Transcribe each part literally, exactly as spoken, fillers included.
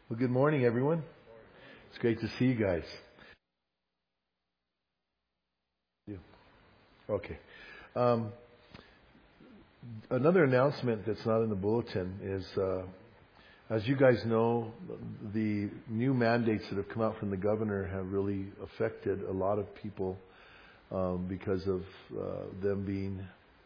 Well, good morning, everyone. It's great to see you guys. Okay. Um, another announcement that's not in the bulletin is, uh, as you guys know, the new mandates that have come out from the governor have really affected a lot of people um, because of uh, them being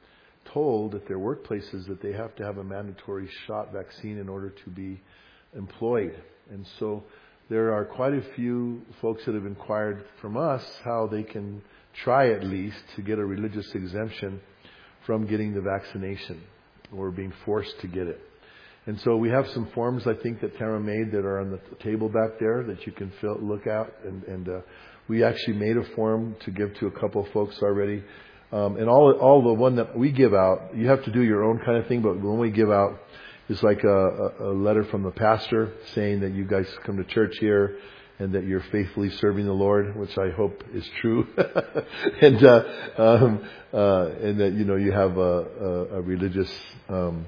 told at their workplaces that they have to have a mandatory shot vaccine in order to be employed. And so there are quite a few folks that have inquired from us how they can try at least to get a religious exemption from getting the vaccination or being forced to get it. And so we have some forms, I think, that Tara made that are on the table back there that you can fill, look at. And, and uh, we actually made a form to give to a couple of folks already. Um, and all all the one that we give out, you have to do your own kind of thing, but when we give out, it's like a, a, a letter from the pastor saying that you guys come to church here and that you're faithfully serving the Lord, which I hope is true, and uh, um, uh, and that you know you have a, a, a religious um,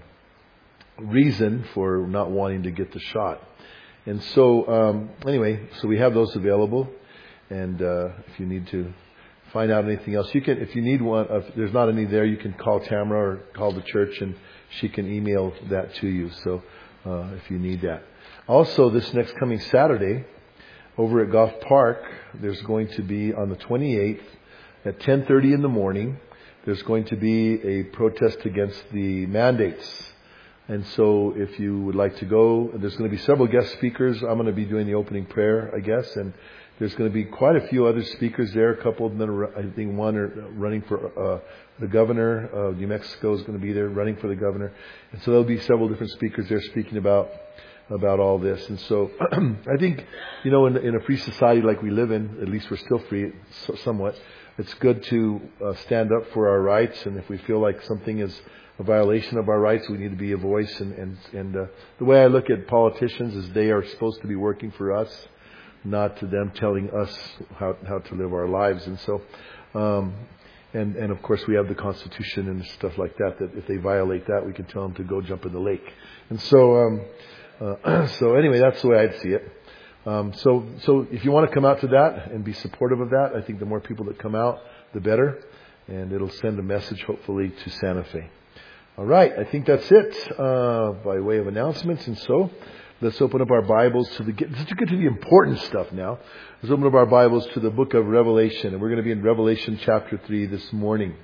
reason for not wanting to get the shot. And so um, anyway, so we have those available, and uh, if you need to find out anything else, you can. If you need one, if there's not any there, you can call Tamara or call the church, and she can email that to you. So uh, if you need that. Also, this next coming Saturday, over at Goff Park, there's going to be on the twenty-eighth at ten thirty in the morning. There's going to be a protest against the mandates. And so if you would like to go, there's going to be several guest speakers. I'm going to be doing the opening prayer, I guess, and there's going to be quite a few other speakers there. A couple of them that are, I think one are running for uh, the governor of New Mexico is going to be there running for the governor. And so there'll be several different speakers there speaking about about all this. And so I think, you know, in, in a free society like we live in, at least we're still free so, somewhat, it's good to uh, stand up for our rights. And if we feel like something is a violation of our rights, we need to be a voice. And, and, and uh, the way I look at politicians is they are supposed to be working for us, not to them telling us how how to live our lives. And so, um, and and of course we have the Constitution and stuff like that, that if they violate that, we can tell them to go jump in the lake. And so, um, uh, so anyway, that's the way I'd see it. Um, so, so if you want to come out to that and be supportive of that, I think the more people that come out, the better. And it'll send a message, hopefully, to Santa Fe. All right. I think that's it, uh, by way of announcements. And so, let's open up our Bibles to the, let's get to the important stuff now. Let's open up our Bibles to the book of Revelation. And we're going to be in Revelation chapter three this morning.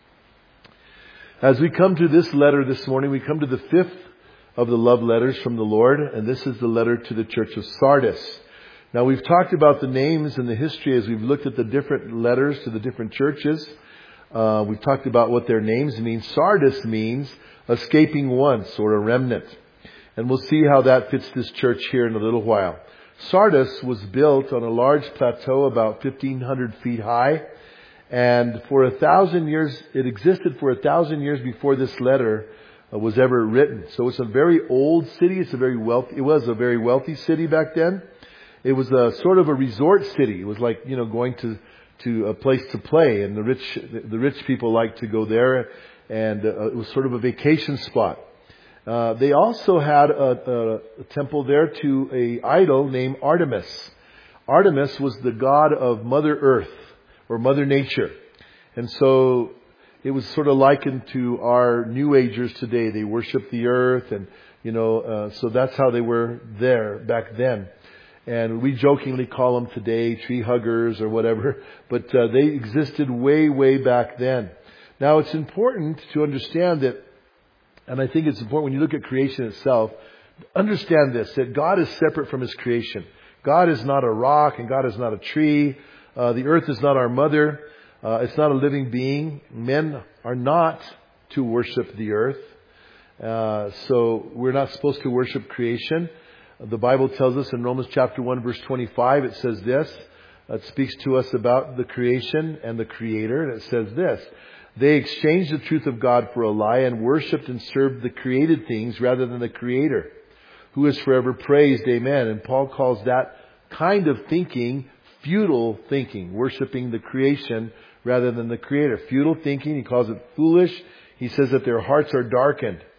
As we come to this letter this morning, we come to the fifth of the love letters from the Lord. And this is the letter to the church of Sardis. Now, we've talked about the names and the history as we've looked at the different letters to the different churches. Uh, we've talked about what their names mean. Sardis means escaping once or a remnant. And we'll see how that fits this church here in a little while. Sardis was built on a large plateau about fifteen hundred feet high. And for a thousand years, it existed for a thousand years before this letter uh, was ever written. So it's a very old city. It's a very wealthy, it was a very wealthy city back then. It was a sort of a resort city. It was like, you know, going to, to a place to play. And the rich, the rich people liked to go there. And uh, it was sort of a vacation spot. Uh, they also had a, a, a temple there to a idol named Artemis. Artemis was the god of Mother Earth or Mother Nature. And so it was sort of likened to our New Agers today. They worship the earth and, you know, uh, so that's how they were there back then. And we jokingly call them today tree huggers or whatever, but uh, they existed way, way back then. Now it's important to understand that, and I think it's important when you look at creation itself, understand this, that God is separate from His creation. God is not a rock and God is not a tree. Uh, the earth is not our mother. Uh, it's not a living being. Men are not to worship the earth. Uh, so we're not supposed to worship creation. The Bible tells us in Romans chapter one verse twenty-five, it says this. It speaks to us about the creation and the Creator. And it says this. They exchanged the truth of God for a lie and worshipped and served the created things rather than the Creator, who is forever praised. Amen. And Paul calls that kind of thinking futile thinking, worshipping the creation rather than the Creator. Futile thinking, he calls it foolish. He says that their hearts are darkened.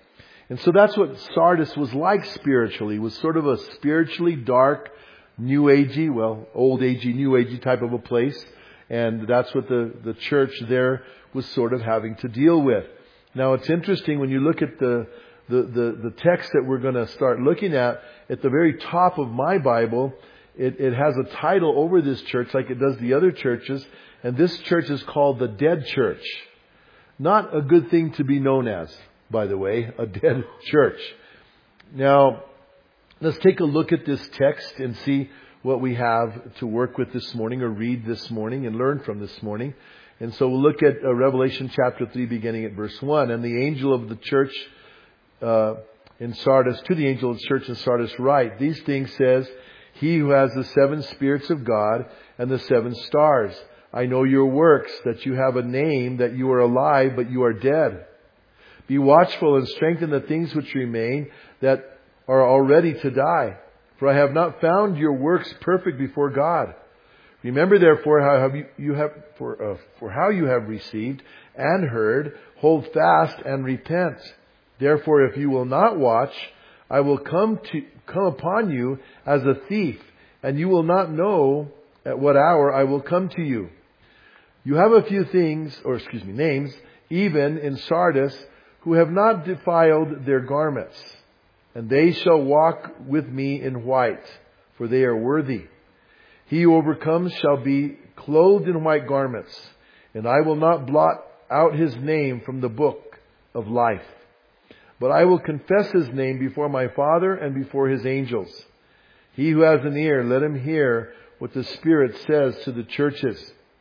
And so that's what Sardis was like spiritually. It was sort of a spiritually dark, new agey, well, old agey, new agey type of a place. And that's what the, the church there was sort of having to deal with. Now it's interesting when you look at the, the, the, the text that we're going to start looking at, at the very top of my Bible, it, it has a title over this church like it does the other churches. And this church is called the Dead Church. Not a good thing to be known as, by the way, a dead church. Now, let's take a look at this text and see what we have to work with this morning or read this morning and learn from this morning. And so we'll look at uh, Revelation chapter three beginning at verse one. And the angel of the church uh, in Sardis, to the angel of the church in Sardis write, these things says, he who has the seven spirits of God and the seven stars. I know your works, that you have a name, that you are alive, but you are dead. Be watchful and strengthen the things which remain that are already to die. For I have not found your works perfect before God. Remember therefore how have you, you have for uh, for how you have received and heard, hold fast and repent. Therefore, if you will not watch, I will come to come upon you as a thief, and you will not know at what hour I will come to you. You have a few things, or excuse me, names, even in Sardis, who have not defiled their garments, and they shall walk with me in white, for they are worthy. He who overcomes shall be clothed in white garments, and I will not blot out his name from the book of life. But I will confess his name before my Father and before his angels. He who has an ear, let him hear what the Spirit says to the churches.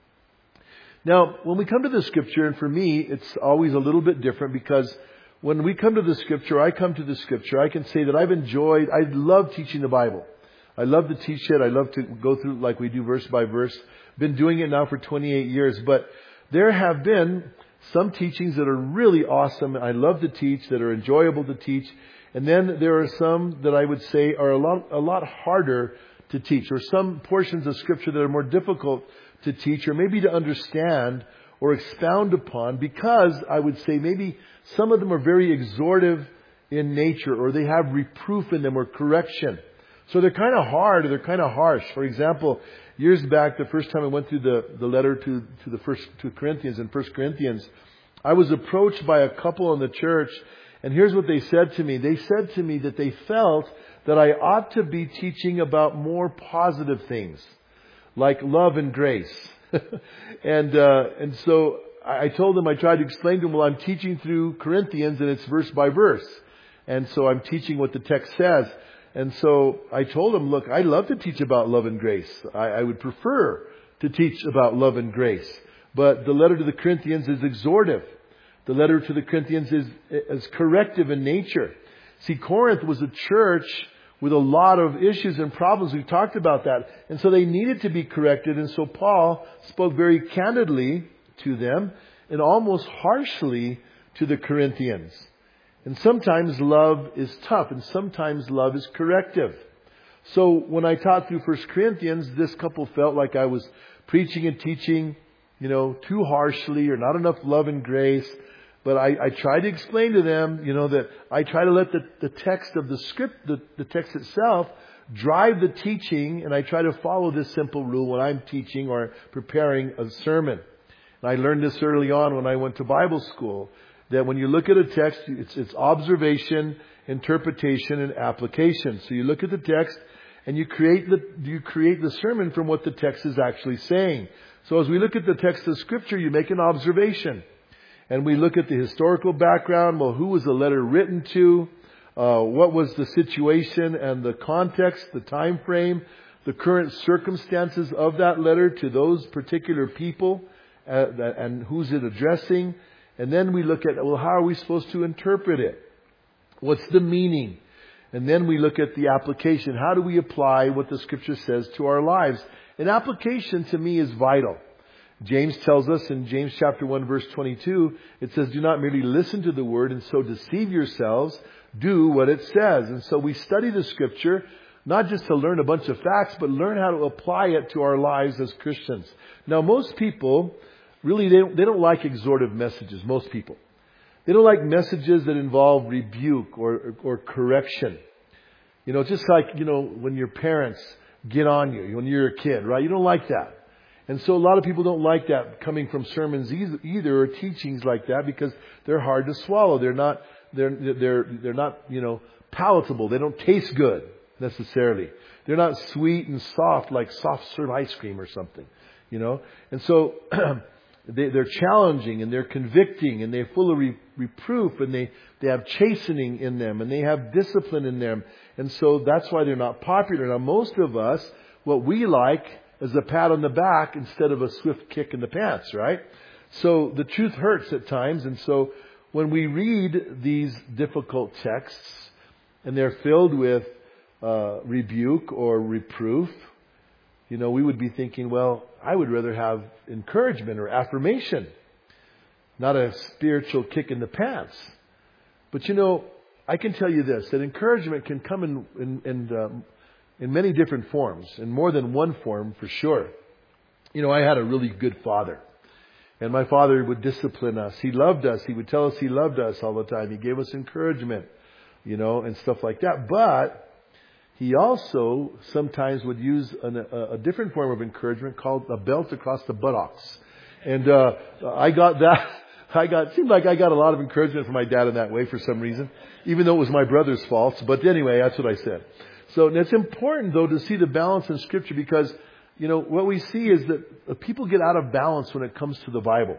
Now, when we come to the Scripture, and for me, it's always a little bit different because when we come to the Scripture, I come to the Scripture, I can say that I've enjoyed, I love teaching the Bible. I love to teach it. I love to go through like we do verse by verse. Been doing it now for twenty-eight years. But there have been some teachings that are really awesome. I love to teach, that are enjoyable to teach. And then there are some that I would say are a lot, a lot harder to teach. Or some portions of Scripture that are more difficult to teach or maybe to understand or expound upon, because I would say maybe some of them are very exhortive in nature, or they have reproof in them or correction. So they're kind of hard, or they're kind of harsh. For example, years back, the first time I went through the, the letter to, to the first to Corinthians in First Corinthians, I was approached by a couple in the church, and here's what they said to me. They said to me that they felt that I ought to be teaching about more positive things, like love and grace. and uh, and so I told them, I tried to explain to them, well, I'm teaching through Corinthians, and it's verse by verse. And so I'm teaching what the text says. And so I told him, look, I love to teach about love and grace. I, I would prefer to teach about love and grace. But the letter to the Corinthians is exhortive. The letter to the Corinthians is, is corrective in nature. See, Corinth was a church with a lot of issues and problems. We've talked about that. And so they needed to be corrected. And so Paul spoke very candidly to them and almost harshly to the Corinthians. And sometimes love is tough, and sometimes love is corrective. So when I taught through First Corinthians, this couple felt like I was preaching and teaching, you know, too harshly or not enough love and grace. But I, I tried to explain to them, you know, that I try to let the, the text of the script, the, the text itself, drive the teaching, and I try to follow this simple rule when I'm teaching or preparing a sermon. And I learned this early on when I went to Bible school, that when you look at a text, it's, it's observation, interpretation, and application. So you look at the text and you create the, you create the sermon from what the text is actually saying. So as we look at the text of Scripture, you make an observation. And we look at the historical background. Well, who was the letter written to? Uh, what was the situation and the context, the time frame, the current circumstances of that letter to those particular people, uh, and who's it addressing? And then we look at, well, how are we supposed to interpret it? What's the meaning? And then we look at the application. How do we apply what the Scripture says to our lives? And application to me is vital. James tells us in James chapter one verse twenty-two, it says, do not merely listen to the word and so deceive yourselves. Do what it says. And so we study the Scripture, not just to learn a bunch of facts, but learn how to apply it to our lives as Christians. Now, most people, really, they don't, they don't like exhortive messages. Most people. They don't like messages that involve rebuke or, or correction. You know, just like, you know, when your parents get on you when you're a kid, right? You don't like that. And so a lot of people don't like that coming from sermons either, or teachings like that, because they're hard to swallow. They're not, they're, they're, they're not, you know, palatable. They don't taste good necessarily. They're not sweet and soft like soft serve ice cream or something, you know. And so they, they're challenging and they're convicting and they're full of re, reproof and they, they have chastening in them and they have discipline in them. And so that's why they're not popular. Now, most of us, what we like is a pat on the back instead of a swift kick in the pants, right? So the truth hurts at times. And so when we read these difficult texts and they're filled with uh, rebuke or reproof, you know, we would be thinking, well, I would rather have encouragement or affirmation, not a spiritual kick in the pants. But you know, I can tell you this, that encouragement can come in, in, in um, in many different forms, in more than one form for sure. You know, I had a really good father. And my father would discipline us. He loved us. He would tell us he loved us all the time. He gave us encouragement, you know, and stuff like that. But he also sometimes would use an, a, a different form of encouragement called a belt across the buttocks. And uh, I got that. I got, it seemed like I got a lot of encouragement from my dad in that way for some reason, even though it was my brother's fault. But anyway, that's what I said. So it's important, though, to see the balance in Scripture because, you know, what we see is that people get out of balance when it comes to the Bible.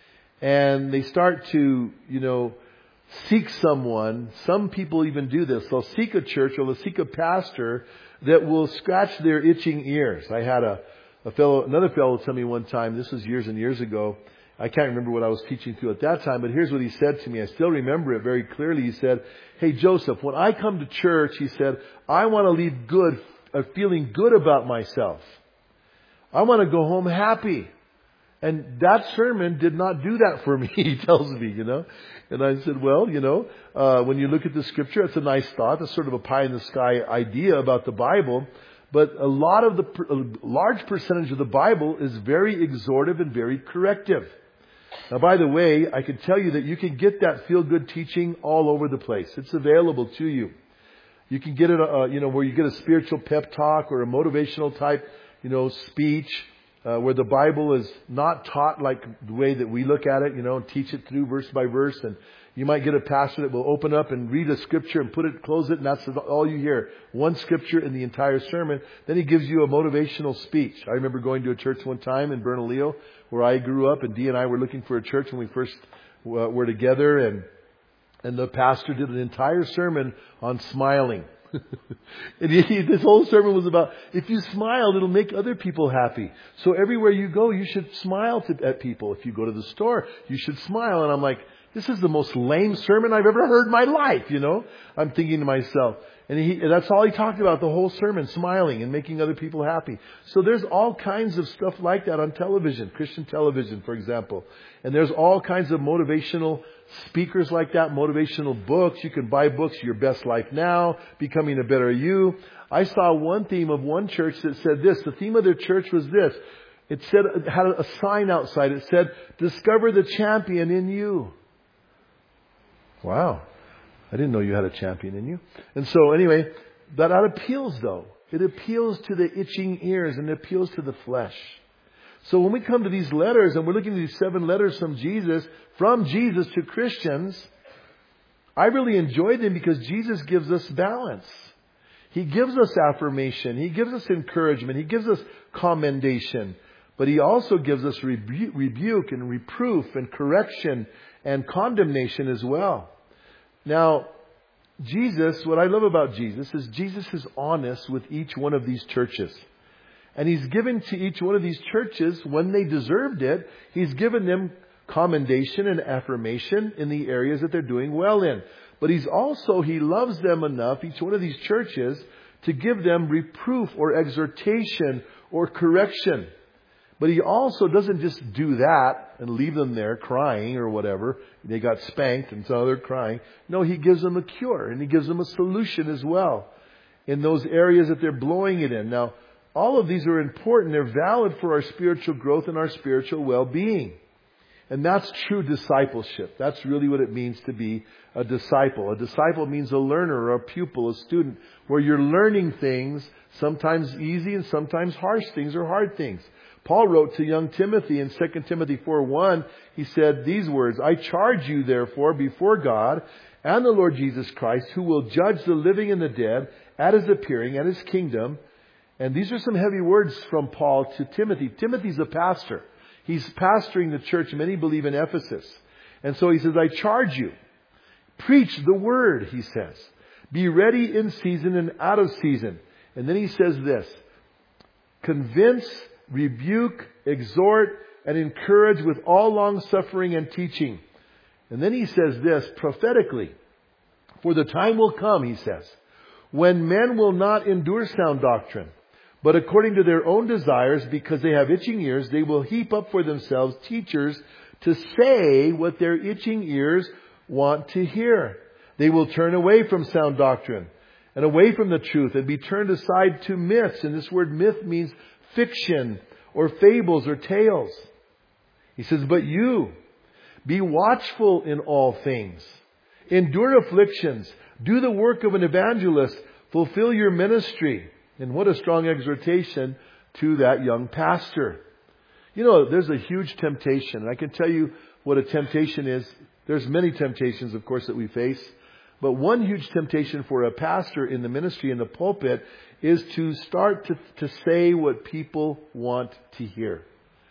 And they start to, you know, seek someone. Some people even do this. They'll seek a church or they'll seek a pastor that will scratch their itching ears. I had a, a fellow, another fellow tell me one time, this was years and years ago, I can't remember what I was teaching through at that time, but here's what he said to me. I still remember it very clearly. He said, hey, Joseph, when I come to church, he said, I want to leave good, uh, feeling good about myself. I want to go home happy. And that sermon did not do that for me, he tells me, you know. And I said, well, you know, uh, when you look at the Scripture, it's a nice thought. It's sort of a pie in the sky idea about the Bible. But a lot of the, a large percentage of the Bible is very exhortive and very corrective. Now, by the way, I can tell you that you can get that feel-good teaching all over the place. It's available to you. You can get it, uh, you know, where you get a spiritual pep talk or a motivational type, you know, speech, uh, where the Bible is not taught like the way that we look at it, you know, and teach it through verse by verse. And you might get a pastor that will open up and read a scripture and put it, close it, and that's all you hear. One scripture in the entire sermon. Then he gives you a motivational speech. I remember going to a church one time in Bernalillo where I grew up, and Dee and I were looking for a church when we first uh, were together, and and the pastor did an entire sermon on smiling. And he, this whole sermon was about, if you smile, it'll make other people happy. So everywhere you go, you should smile to, at people. If you go to the store, you should smile. And I'm like, this is the most lame sermon I've ever heard in my life, you know. I'm thinking to myself. And he, that's all he talked about, the whole sermon, smiling and making other people happy. So there's all kinds of stuff like that on television, Christian television, for example. And there's all kinds of motivational speakers like that, motivational books. You can buy books, Your Best Life Now, Becoming a Better You. I saw one theme of one church that said this. The theme of their church was this. It said, it had a sign outside. It said, discover the champion in you. Wow. I didn't know you had a champion in you. And so anyway, that, that appeals though. It appeals to the itching ears and it appeals to the flesh. So when we come to these letters and we're looking at these seven letters from Jesus, from Jesus to Christians, I really enjoy them because Jesus gives us balance. He gives us affirmation. He gives us encouragement. He gives us commendation. But He also gives us rebu- rebuke and reproof and correction and condemnation as well. Now, Jesus, what I love about Jesus is Jesus is honest with each one of these churches. And He's given to each one of these churches, when they deserved it, He's given them commendation and affirmation in the areas that they're doing well in. But He's also, He loves them enough, each one of these churches, to give them reproof or exhortation or correction. But He also doesn't just do that and leave them there crying or whatever. They got spanked and so they're crying. No, He gives them a cure and He gives them a solution as well in those areas that they're blowing it in. Now, all of these are important. They're valid for our spiritual growth and our spiritual well-being. And that's true discipleship. That's really what it means to be a disciple. A disciple means a learner or a pupil, a student, where you're learning things, sometimes easy and sometimes harsh things or hard things. Paul wrote to young Timothy in Second Timothy four one, he said these words, I charge you therefore before God and the Lord Jesus Christ, who will judge the living and the dead at His appearing, at His kingdom. And these are some heavy words from Paul to Timothy. Timothy's a pastor. He's pastoring the church, many believe, in Ephesus. And so he says, I charge you. Preach the word, he says. Be ready in season and out of season. And then he says this, convince, rebuke, exhort, and encourage with all long suffering and teaching. And then he says this prophetically, for the time will come, he says, when men will not endure sound doctrine, but according to their own desires, because they have itching ears, they will heap up for themselves teachers to say what their itching ears want to hear. They will turn away from sound doctrine and away from the truth and be turned aside to myths. And this word myth means fiction or fables or tales. He says, but you, be watchful in all things. Endure afflictions. Do the work of an evangelist. Fulfill your ministry. And what a strong exhortation to that young pastor. You know, there's a huge temptation. And I can tell you what a temptation is. There's many temptations, of course, that we face. But one huge temptation for a pastor in the ministry, in the pulpit, is to start to, to say what people want to hear.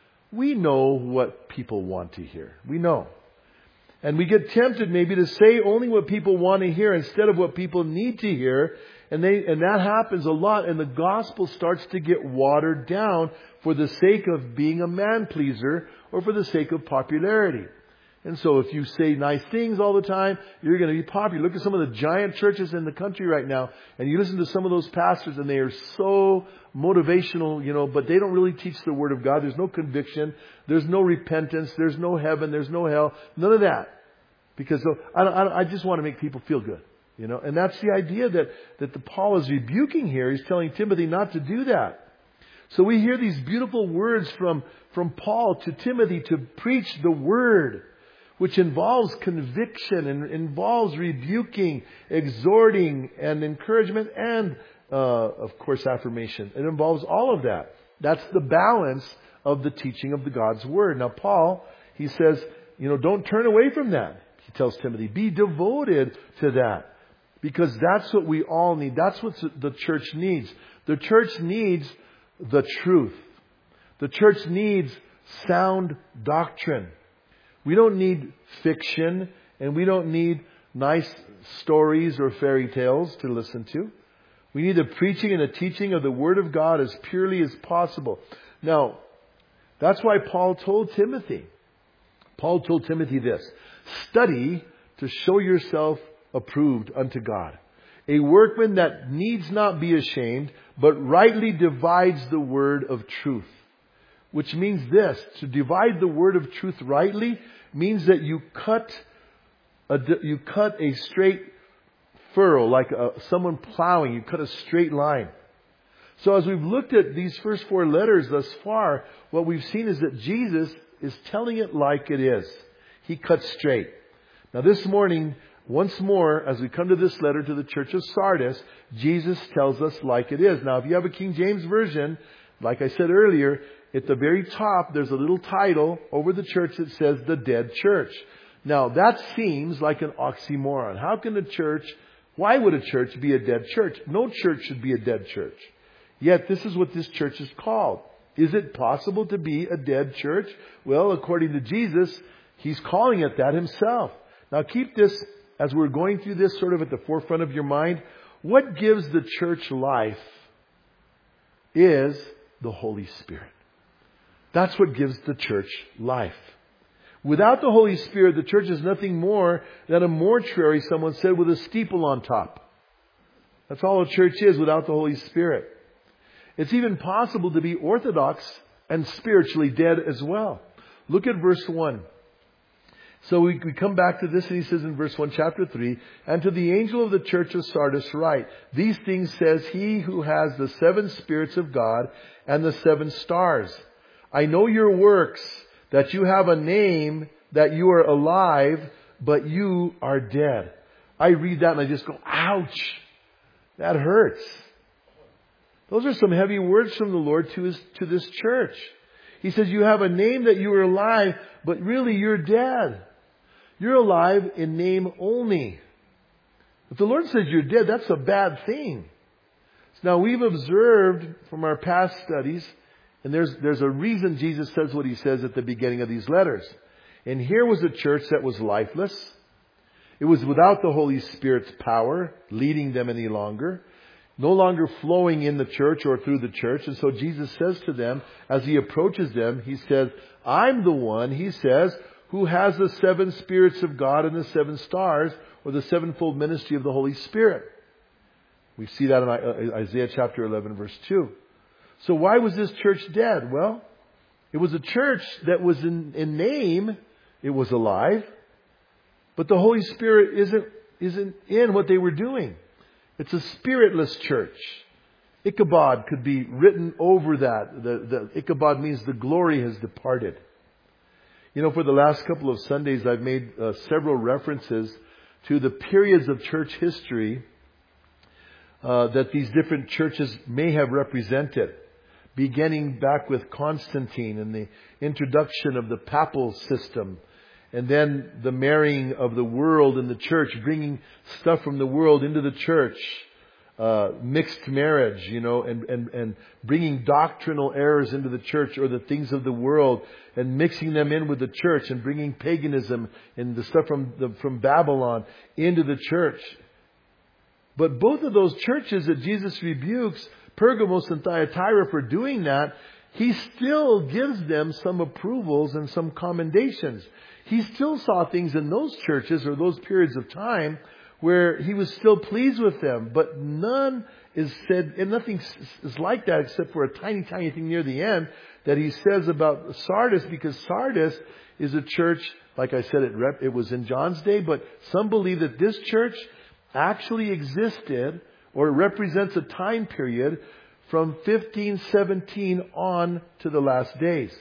We know what people want to hear. We know. And we get tempted maybe to say only what people want to hear instead of what people need to hear. And they, and that happens a lot. And the gospel starts to get watered down for the sake of being a man pleaser or for the sake of popularity. And so if you say nice things all the time, you're going to be popular. Look at some of the giant churches in the country right now. And you listen to some of those pastors and they are so motivational, you know, but they don't really teach the Word of God. There's no conviction. There's no repentance. There's no heaven. There's no hell. None of that. Because so, I, I, I just want to make people feel good. You know, and that's the idea that, that the Paul is rebuking here. He's telling Timothy not to do that. So we hear these beautiful words from, from Paul to Timothy to preach the Word, which involves conviction and involves rebuking, exhorting, and encouragement, and, uh, of course, affirmation. It involves all of that. That's the balance of the teaching of the God's Word. Now, Paul, he says, you know, don't turn away from that. He tells Timothy, be devoted to that. Because that's what we all need. That's what the church needs. The church needs the truth. The church needs sound doctrine. We don't need fiction, and we don't need nice stories or fairy tales to listen to. We need the preaching and the teaching of the Word of God as purely as possible. Now, that's why Paul told Timothy. Paul told Timothy this, study to show yourself approved unto God, a workman that needs not be ashamed, but rightly divides the word of truth. Which means this, to divide the word of truth rightly means that you cut a, you cut a straight furrow, like a, someone plowing, you cut a straight line. So as we've looked at these first four letters thus far, what we've seen is that Jesus is telling it like it is. He cuts straight. Now this morning, once more, as we come to this letter to the church of Sardis, Jesus tells us like it is. Now, if you have a King James Version, like I said earlier, at the very top, there's a little title over the church that says the dead church. Now, that seems like an oxymoron. How can a church, why would a church be a dead church? No church should be a dead church. Yet, this is what this church is called. Is it possible to be a dead church? Well, according to Jesus, He's calling it that Himself. Now, keep this, as we're going through this, sort of at the forefront of your mind. What gives the church life is the Holy Spirit. That's what gives the church life. Without the Holy Spirit, the church is nothing more than a mortuary, someone said, with a steeple on top. That's all a church is without the Holy Spirit. It's even possible to be orthodox and spiritually dead as well. Look at verse one. So we, we come back to this, and he says in verse one, chapter three, and to the angel of the church of Sardis write, these things says He who has the seven spirits of God and the seven stars. I know your works, that you have a name, that you are alive, but you are dead. I read that and I just go, ouch. That hurts. Those are some heavy words from the Lord to his, to this church. He says you have a name that you are alive, but really you're dead. You're alive in name only. If the Lord says you're dead, that's a bad thing. Now we've observed from our past studies, and there's, there's a reason Jesus says what he says at the beginning of these letters. And here was a church that was lifeless. It was without the Holy Spirit's power leading them any longer. No longer flowing in the church or through the church. And so Jesus says to them, as he approaches them, he says, I'm the one, he says, who has the seven spirits of God and the seven stars, or the sevenfold ministry of the Holy Spirit. We see that in Isaiah chapter eleven, verse two. So why was this church dead? Well, it was a church that was in, in name, it was alive, but the Holy Spirit isn't, isn't in what they were doing. It's a spiritless church. Ichabod could be written over that. The, the Ichabod means the glory has departed. You know, for the last couple of Sundays, I've made uh, several references to the periods of church history uh, that these different churches may have represented. Beginning back with Constantine and the introduction of the papal system. And then the marrying of the world and the church, bringing stuff from the world into the church. Uh, mixed marriage, you know, and, and, and bringing doctrinal errors into the church or the things of the world and mixing them in with the church and bringing paganism and the stuff from the, from Babylon into the church. But both of those churches that Jesus rebukes, Pergamos and Thyatira, for doing that, he still gives them some approvals and some commendations. He still saw things in those churches or those periods of time where he was still pleased with them. But none is said, and nothing is like that except for a tiny, tiny thing near the end that he says about Sardis, because Sardis is a church, like I said, it, rep, it was in John's day, but some believe that this church actually existed or represents a time period from fifteen seventeen on to the last days.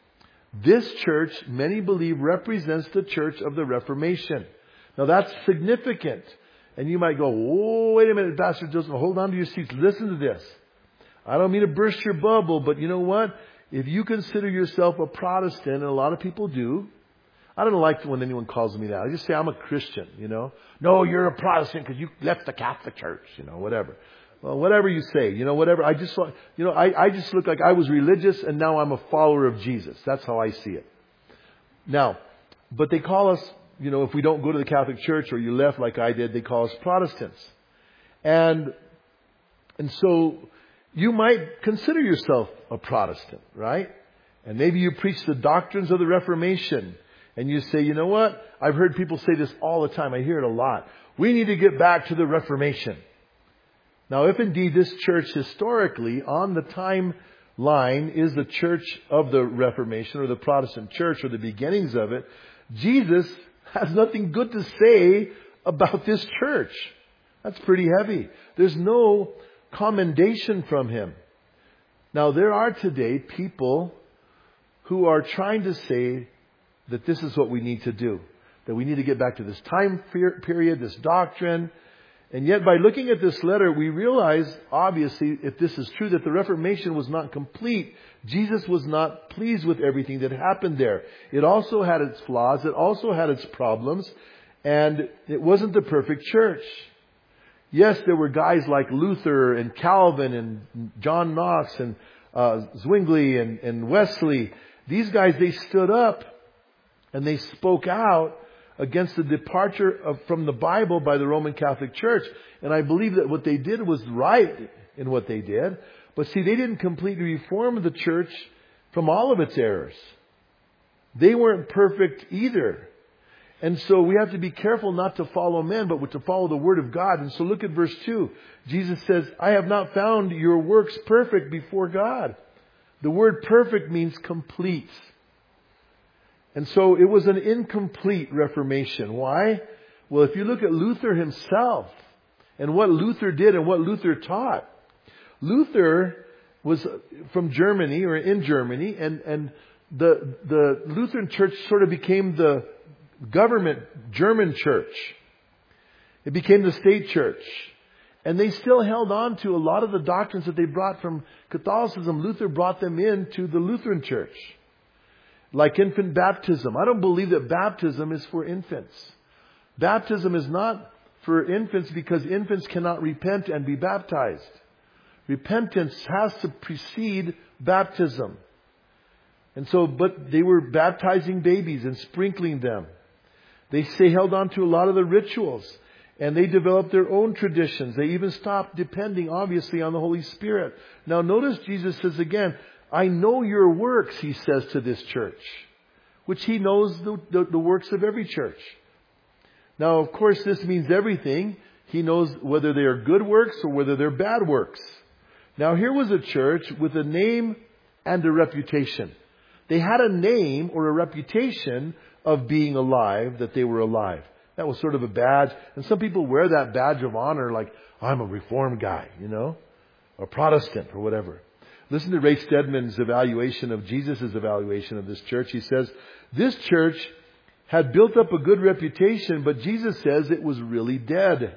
This church, many believe, represents the church of the Reformation. Now that's significant. And you might go, oh, wait a minute, Pastor Joseph, hold on to your seats. Listen to this. I don't mean to burst your bubble, but you know what? If you consider yourself a Protestant, and a lot of people do, I don't like when anyone calls me that. I just say I'm a Christian, you know. No, you're a Protestant because you left the Catholic Church, you know, whatever. Well, whatever you say, you know, whatever. I just, you know, I, I just look like I was religious and now I'm a follower of Jesus. That's how I see it. Now, but they call us, you know, if we don't go to the Catholic Church or you left like I did, they call us Protestants. And, and so you might consider yourself a Protestant, right? And maybe you preach the doctrines of the Reformation and you say, you know what? I've heard people say this all the time. I hear it a lot. We need to get back to the Reformation. Now, if indeed this church historically on the timeline is the church of the Reformation or the Protestant church or the beginnings of it, Jesus has nothing good to say about this church. That's pretty heavy. There's no commendation from him. Now, there are today people who are trying to say that this is what we need to do. That we need to get back to this time period, this doctrine. And yet by looking at this letter, we realize, obviously, if this is true, that the Reformation was not complete. Jesus was not pleased with everything that happened there. It also had its flaws. It also had its problems. And it wasn't the perfect church. Yes, there were guys like Luther and Calvin and John Knox and uh, Zwingli and, and Wesley. These guys, they stood up and they spoke out against the departure of, from the Bible by the Roman Catholic Church. And I believe that what they did was right in what they did. But see, they didn't completely reform the church from all of its errors. They weren't perfect either. And so we have to be careful not to follow men, but to follow the Word of God. And so look at verse two. Jesus says, I have not found your works perfect before God. The word perfect means complete. And so it was an incomplete Reformation. Why? Well, if you look at Luther himself and what Luther did and what Luther taught. Luther was from Germany or in Germany, and, and the, the Lutheran Church sort of became the government German church. It became the state church. And they still held on to a lot of the doctrines that they brought from Catholicism. Luther brought them into the Lutheran Church. Like infant baptism. I don't believe that baptism is for infants. Baptism is not for infants because infants cannot repent and be baptized. Repentance has to precede baptism. And so, but they were baptizing babies and sprinkling them. They, they held on to a lot of the rituals. And they developed their own traditions. They even stopped depending, obviously, on the Holy Spirit. Now notice Jesus says again, I know your works, he says to this church. Which he knows the, the, the works of every church. Now, of course, this means everything. He knows whether they are good works or whether they're bad works. Now, here was a church with a name and a reputation. They had a name or a reputation of being alive, that they were alive. That was sort of a badge. And some people wear that badge of honor like, I'm a Reformed guy, you know, or Protestant or whatever. Listen to Ray Stedman's evaluation of Jesus' evaluation of this church. He says, this church had built up a good reputation, but Jesus says it was really dead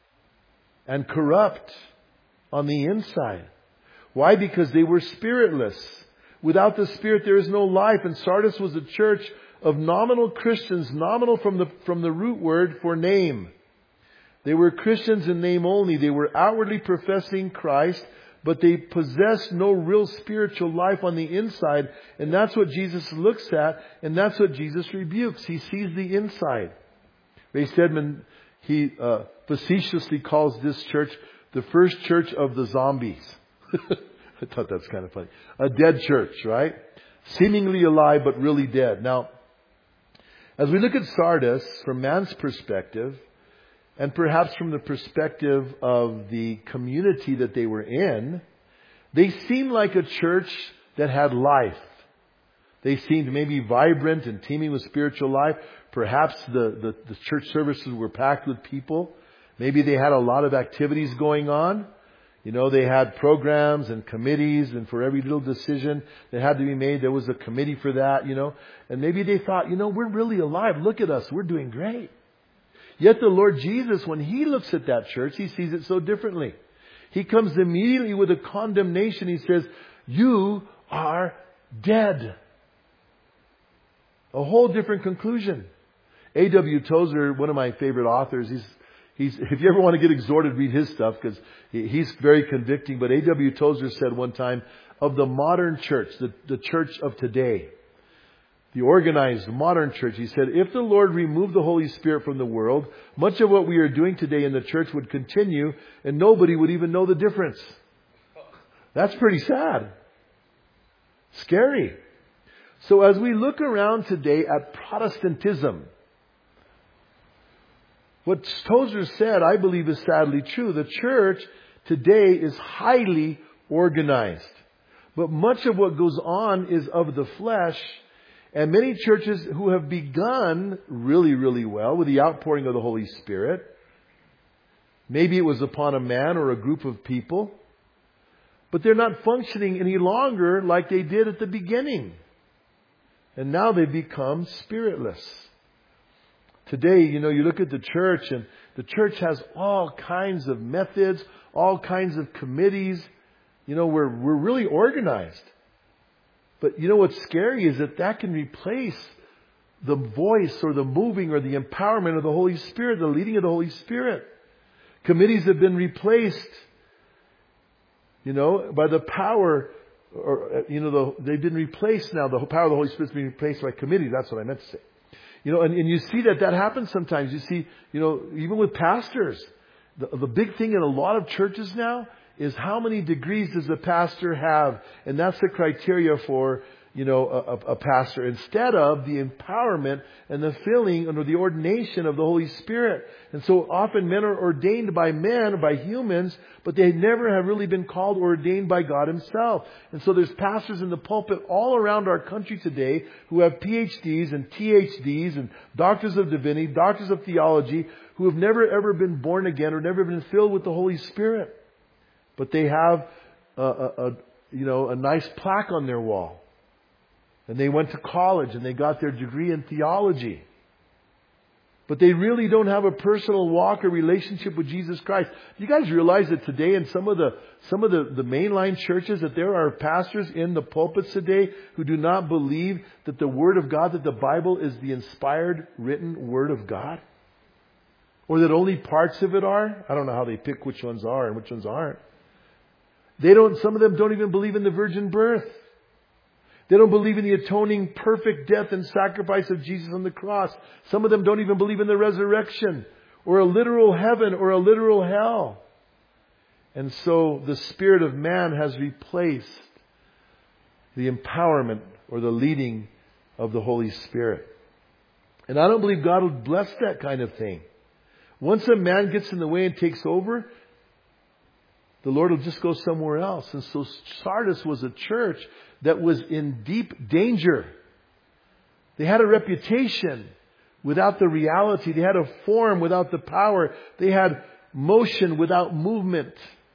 and corrupt on the inside. Why? Because they were spiritless. Without the Spirit, there is no life. And Sardis was a church of nominal Christians, nominal from the, from the root word for name. They were Christians in name only. They were outwardly professing Christ, but they possessed no real spiritual life on the inside. And that's what Jesus looks at, and that's what Jesus rebukes. He sees the inside. Ray Stedman, he uh, facetiously calls this church the first church of the zombies. I thought that's kind of funny. A dead church, right? Seemingly alive, but really dead. Now, as we look at Sardis from man's perspective, and perhaps from the perspective of the community that they were in, they seemed like a church that had life. They seemed maybe vibrant and teeming with spiritual life. Perhaps the, the, the church services were packed with people. Maybe they had a lot of activities going on. You know, they had programs and committees, and for every little decision that had to be made, there was a committee for that, you know. And maybe they thought, you know, we're really alive. Look at us. We're doing great. Yet the Lord Jesus, when He looks at that church, He sees it so differently. He comes immediately with a condemnation. He says, you are dead. A whole different conclusion. A W Tozer, one of my favorite authors, he's He's, if you ever want to get exhorted, read his stuff because he, he's very convicting. But A W Tozer said one time, of the modern church, the, the church of today, the organized modern church, he said, if the Lord removed the Holy Spirit from the world, much of what we are doing today in the church would continue and nobody would even know the difference. That's pretty sad. Scary. So as we look around today at Protestantism, what Tozer said, I believe, is sadly true. The church today is highly organized. But much of what goes on is of the flesh. And many churches who have begun really, really well with the outpouring of the Holy Spirit, maybe it was upon a man or a group of people, but they're not functioning any longer like they did at the beginning. And now they've become spiritless. Today, you know, you look at the church and the church has all kinds of methods, all kinds of committees. You know, we're, we're really organized. But you know what's scary is that that can replace the voice or the moving or the empowerment of the Holy Spirit, the leading of the Holy Spirit. Committees have been replaced, you know, by the power, or, you know, the, they've been replaced now. The power of the Holy Spirit's been replaced by committees. That's what I meant to say. You know, and, and you see that that happens sometimes. You see, you know, even with pastors, the, the big thing in a lot of churches now is how many degrees does a pastor have? And that's the criteria for, you know, a, a pastor, instead of the empowerment and the filling under the ordination of the Holy Spirit. And so often men are ordained by men, by humans, but they never have really been called or ordained by God Himself. And so there's pastors in the pulpit all around our country today who have P H Ds and T H Ds and doctors of divinity, doctors of theology, who have never ever been born again or never been filled with the Holy Spirit. But they have a, a, a you know, a nice plaque on their wall. And they went to college and they got their degree in theology. But they really don't have a personal walk or relationship with Jesus Christ. You guys realize that today in some of the some of the, the mainline churches that there are pastors in the pulpits today who do not believe that the Word of God, that the Bible is the inspired, written Word of God? Or that only parts of it are? I don't know how they pick which ones are and which ones aren't. They don't, some of them don't even believe in the virgin birth. They don't believe in the atoning, perfect death and sacrifice of Jesus on the cross. Some of them don't even believe in the resurrection or a literal heaven or a literal hell. And so the Spirit of man has replaced the empowerment or the leading of the Holy Spirit. And I don't believe God will bless that kind of thing. Once a man gets in the way and takes over, the Lord will just go somewhere else. And so Sardis was a church that was in deep danger. They had a reputation without the reality. They had a form without the power. They had motion without movement.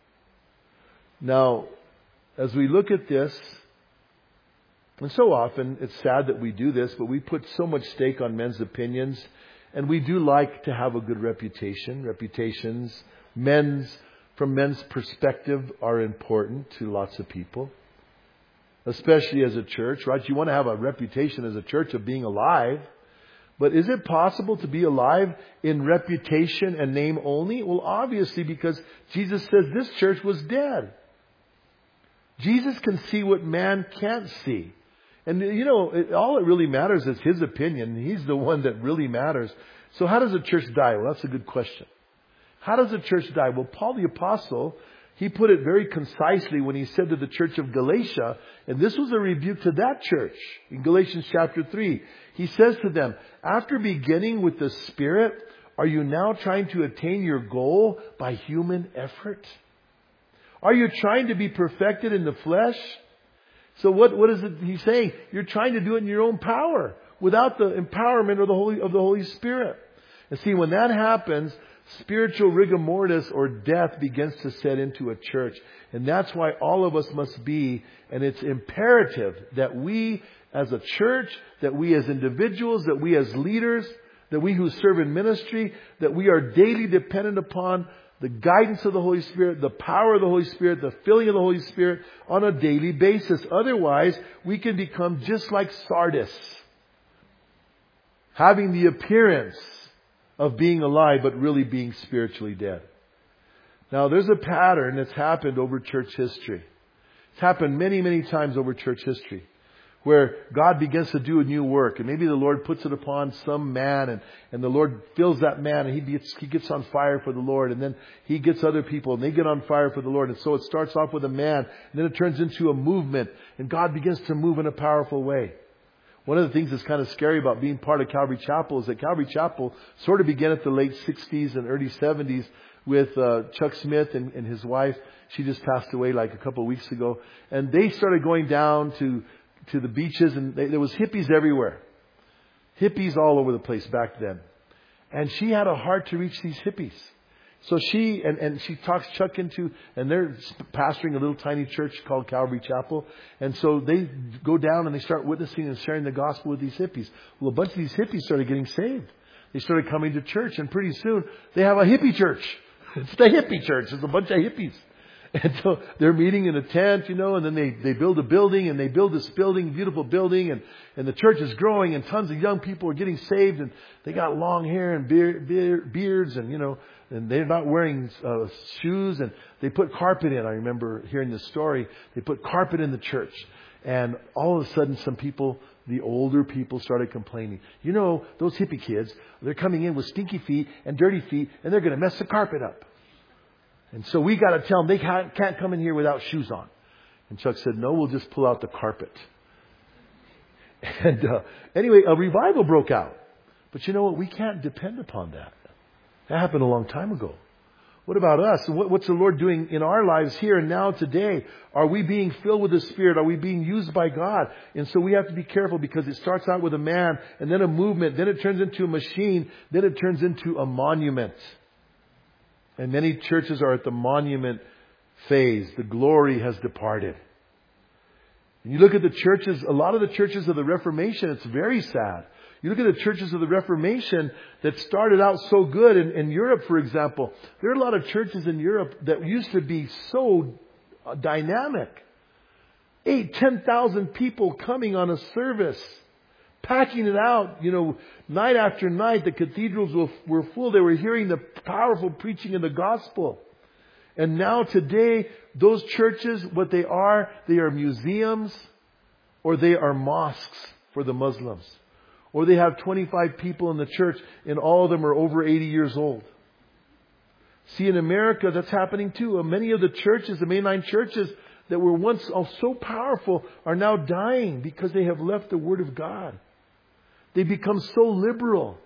Now, as we look at this, and so often it's sad that we do this, but we put so much stake on men's opinions, and we do like to have a good reputation. Reputations, men's, from men's perspective, are important to lots of people. Especially as a church, right? You want to have a reputation as a church of being alive. But is it possible to be alive in reputation and name only? Well, obviously, because Jesus says this church was dead. Jesus can see what man can't see. And, you know, it, all it really matters is His opinion. He's the one that really matters. So how does a church die? Well, that's a good question. How does a church die? Well, Paul the Apostle, he put it very concisely when he said to the church of Galatia, and this was a rebuke to that church in Galatians chapter three. He says to them, after beginning with the Spirit, are you now trying to attain your goal by human effort? Are you trying to be perfected in the flesh? So what, what is it he's saying? You're trying to do it in your own power without the empowerment of the Holy, of the Holy Spirit. And see, when that happens, spiritual rigor mortis or death begins to set into a church. And that's why all of us must be, and it's imperative that we as a church, that we as individuals, that we as leaders, that we who serve in ministry, that we are daily dependent upon the guidance of the Holy Spirit, the power of the Holy Spirit, the filling of the Holy Spirit on a daily basis. Otherwise, we can become just like Sardis, having the appearance of being alive, but really being spiritually dead. Now, there's a pattern that's happened over church history. It's happened many, many times over church history, where God begins to do a new work. And maybe the Lord puts it upon some man, and, and the Lord fills that man, and he gets, he gets on fire for the Lord. And then he gets other people, and they get on fire for the Lord. And so it starts off with a man, and then it turns into a movement. And God begins to move in a powerful way. One of the things that's kind of scary about being part of Calvary Chapel is that Calvary Chapel sort of began at the late sixties and early seventies with uh, Chuck Smith and, and his wife. She just passed away like a couple of weeks ago. And they started going down to, to the beaches, and they, there was hippies everywhere. Hippies all over the place back then. And she had a heart to reach these hippies. So she, and, and she talks Chuck into, and they're pastoring a little tiny church called Calvary Chapel. And so they go down and they start witnessing and sharing the gospel with these hippies. Well, a bunch of these hippies started getting saved. They started coming to church, and pretty soon they have a hippie church. It's the hippie church. It's a bunch of hippies. And so they're meeting in a tent, you know, and then they, they build a building, and they build this building, beautiful building, and, and the church is growing, and tons of young people are getting saved, and they got long hair and beard, beard, beards, and, you know, and they're not wearing uh, shoes, and they put carpet in. I remember hearing this story. They put carpet in the church, and all of a sudden some people, the older people, started complaining. You know, those hippie kids, they're coming in with stinky feet and dirty feet, and they're going to mess the carpet up. And so we got to tell them they can't, can't come in here without shoes on. And Chuck said, no, we'll just pull out the carpet. And uh, anyway, a revival broke out. But you know what? We can't depend upon that. That happened a long time ago. What about us? What, what's the Lord doing in our lives here and now today? Are we being filled with the Spirit? Are we being used by God? And so we have to be careful, because it starts out with a man, and then a movement, then it turns into a machine, then it turns into a monument. And many churches are at the monument phase. The glory has departed. And you look at the churches, a lot of the churches of the Reformation, it's very sad. You look at the churches of the Reformation that started out so good in, in Europe, for example. There are a lot of churches in Europe that used to be so dynamic. Eight, ten thousand people coming on a service, packing it out, you know, night after night. The cathedrals were, were full. They were hearing the powerful preaching of the gospel. And now today, those churches, what they are, they are museums or they are mosques for the Muslims. Or they have twenty-five people in the church and all of them are over eighty years old. See, in America, that's happening too. Many of the churches, the mainline churches that were once so powerful are now dying because they have left the Word of God. They become so liberal.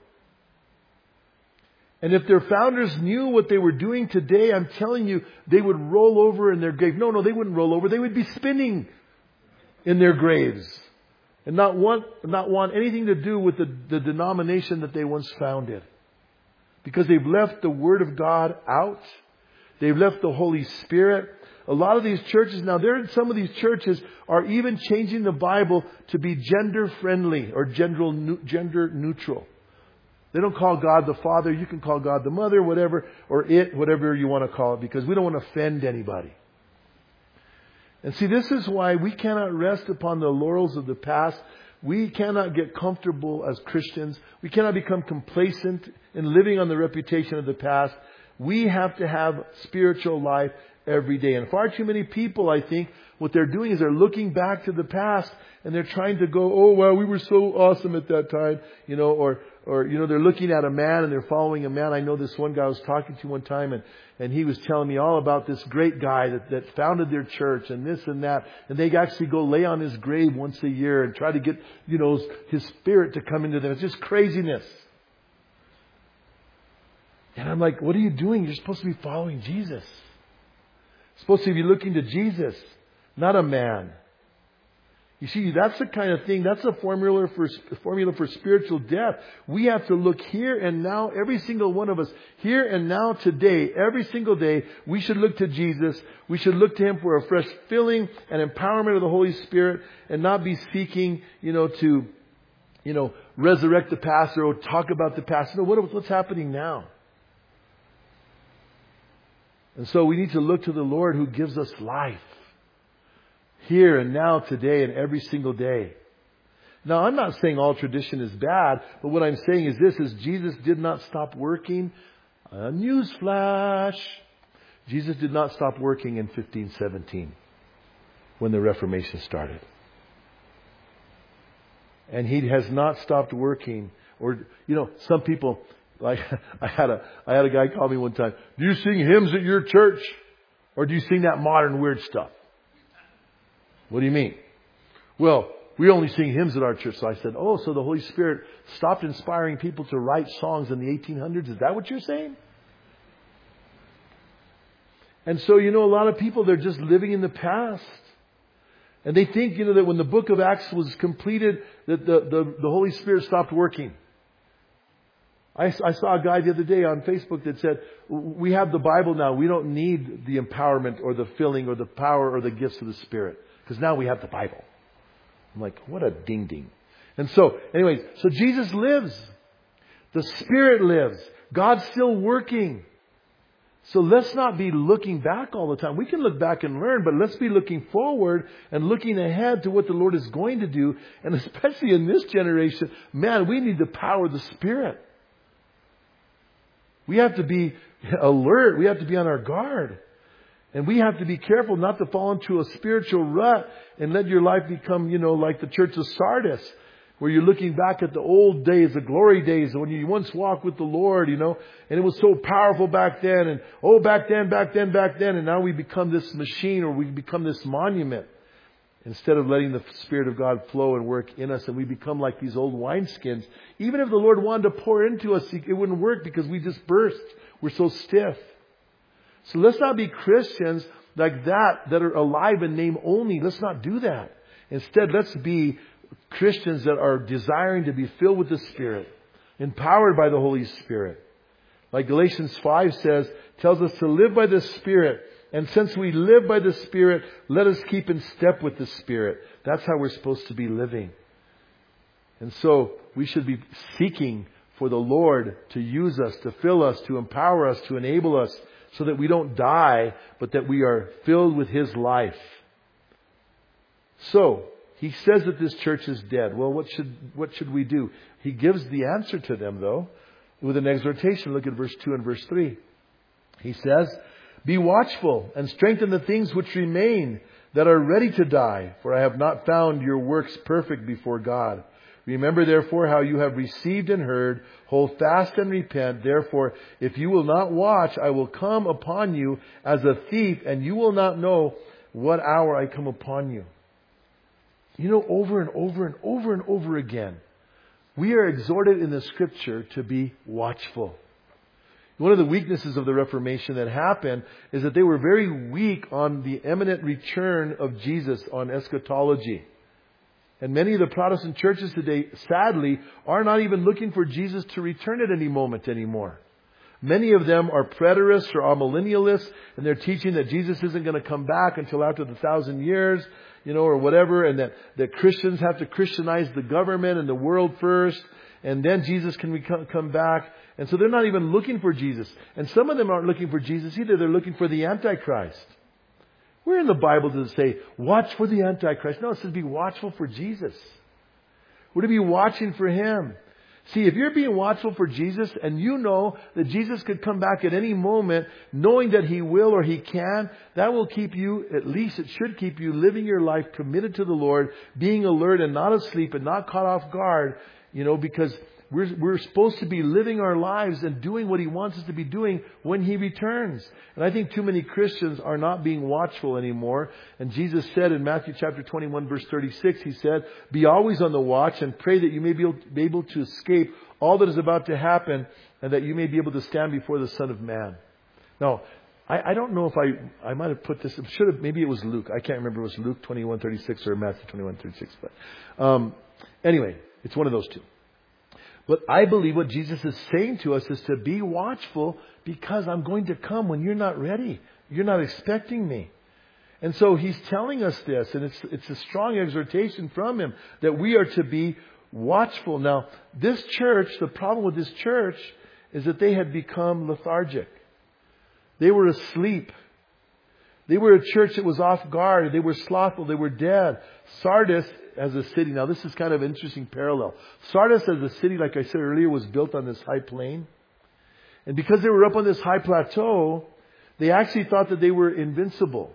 And if their founders knew what they were doing today, I'm telling you, they would roll over in their grave. No, no, they wouldn't roll over. They would be spinning in their graves. And not want, not want anything to do with the, the denomination that they once founded. Because they've left the Word of God out. They've left the Holy Spirit. A lot of these churches, now there, some of these churches are even changing the Bible to be gender friendly or gender, gender neutral. They don't call God the Father. You can call God the Mother, whatever, or it, whatever you want to call it, because we don't want to offend anybody. And see, this is why we cannot rest upon the laurels of the past. We cannot get comfortable as Christians. We cannot become complacent in living on the reputation of the past. We have to have spiritual life every day. And far too many people, I think, what they're doing is they're looking back to the past and they're trying to go, oh, well, we were so awesome at that time, you know, or, or, you know, they're looking at a man and they're following a man. I know this one guy I was talking to one time and, and he was telling me all about this great guy that, that founded their church and this and that. And they actually go lay on his grave once a year and try to get, you know, his spirit to come into them. It's just craziness. And I'm like, what are you doing? You're supposed to be following Jesus. Supposed to be looking to Jesus, not a man. You see, that's the kind of thing, that's a formula for, formula for spiritual death. We have to look here and now, every single one of us, here and now today, every single day, we should look to Jesus. We should look to Him for a fresh filling and empowerment of the Holy Spirit and not be seeking, you know, to, you know, resurrect the past or talk about the past. No, what, what's happening now? And so we need to look to the Lord who gives us life. Here and now, today, and every single day. Now, I'm not saying all tradition is bad, but what I'm saying is this, is Jesus did not stop working. A newsflash. Jesus did not stop working in fifteen seventeen when the Reformation started. And He has not stopped working. Or, you know, some people, like I had a I had a guy call me one time, do you sing hymns at your church? Or do you sing that modern weird stuff? What do you mean? Well, we only sing hymns at our church. So I said, oh, so the Holy Spirit stopped inspiring people to write songs in the eighteen hundreds? Is that what you're saying? And so, you know, a lot of people, they're just living in the past. And they think, you know, that when the book of Acts was completed, that the, the, the Holy Spirit stopped working. I, I saw a guy the other day on Facebook that said, we have the Bible now. We don't need the empowerment or the filling or the power or the gifts of the Spirit. Because now we have the Bible. I'm like, what a ding ding. And so, anyways, so Jesus lives. The Spirit lives. God's still working. So let's not be looking back all the time. We can look back and learn, but let's be looking forward and looking ahead to what the Lord is going to do. And especially in this generation, man, we need the power of the Spirit. We have to be alert. We have to be on our guard. And we have to be careful not to fall into a spiritual rut and let your life become, you know, like the church of Sardis, where you're looking back at the old days, the glory days, when you once walked with the Lord, you know, and it was so powerful back then. And, oh, back then, back then, back then. And now we become this machine, or we become this monument, instead of letting the Spirit of God flow and work in us. And we become like these old wineskins. Even if the Lord wanted to pour into us, it wouldn't work because we just burst. We're so stiff. So let's not be Christians like that, that are alive in name only. Let's not do that. Instead, let's be Christians that are desiring to be filled with the Spirit, empowered by the Holy Spirit. Like Galatians five says, tells us to live by the Spirit And since we live by the Spirit, let us keep in step with the Spirit. That's how we're supposed to be living. And so we should be seeking for the Lord to use us, to fill us, to empower us, to enable us, so that we don't die, but that we are filled with His life. So, He says that this church is dead. Well, what should, what should we do? He gives the answer to them, though, with an exhortation. Look at verse two and verse three. He says, "Be watchful and strengthen the things which remain that are ready to die, for I have not found your works perfect before God. Remember therefore how you have received and heard, hold fast and repent. Therefore, if you will not watch, I will come upon you as a thief, and you will not know what hour I come upon you." You know, over and over and over and over again, we are exhorted in the Scripture to be watchful. One of the weaknesses of the Reformation that happened is that they were very weak on the imminent return of Jesus, on eschatology. And many of the Protestant churches today, sadly, are not even looking for Jesus to return at any moment anymore. Many of them are preterists or amillennialists, and they're teaching that Jesus isn't going to come back until after the thousand years, you know, or whatever, and that, that Christians have to Christianize the government and the world first, and then Jesus can come back. And so they're not even looking for Jesus. And some of them aren't looking for Jesus either. They're looking for the Antichrist. Where in the Bible does it say, watch for the Antichrist? No, it says be watchful for Jesus. We're to be watching for Him. See, if you're being watchful for Jesus and you know that Jesus could come back at any moment, knowing that He will or He can, that will keep you, at least it should keep you, living your life committed to the Lord, being alert and not asleep and not caught off guard, you know, because We're, we're supposed to be living our lives and doing what He wants us to be doing when He returns. And I think too many Christians are not being watchful anymore. And Jesus said in Matthew chapter twenty-one verse thirty-six, He said, "Be always on the watch and pray that you may be able, be able to escape all that is about to happen, and that you may be able to stand before the Son of Man." Now, I, I don't know if I, I might have put this, should have, maybe it was Luke. I can't remember if it was Luke twenty-one thirty-six or Matthew twenty-one thirty-six. But um, anyway, it's one of those two. But I believe what Jesus is saying to us is to be watchful, because I'm going to come when you're not ready. You're not expecting me. And so He's telling us this, and it's, it's a strong exhortation from Him that we are to be watchful. Now, this church, the problem with this church is that they had become lethargic. They were asleep. They were a church that was off guard. They were slothful. They were dead. Sardis as a city. Now this is kind of an interesting parallel. Sardis as a city, like I said earlier, was built on this high plain. And because they were up on this high plateau, they actually thought that they were invincible.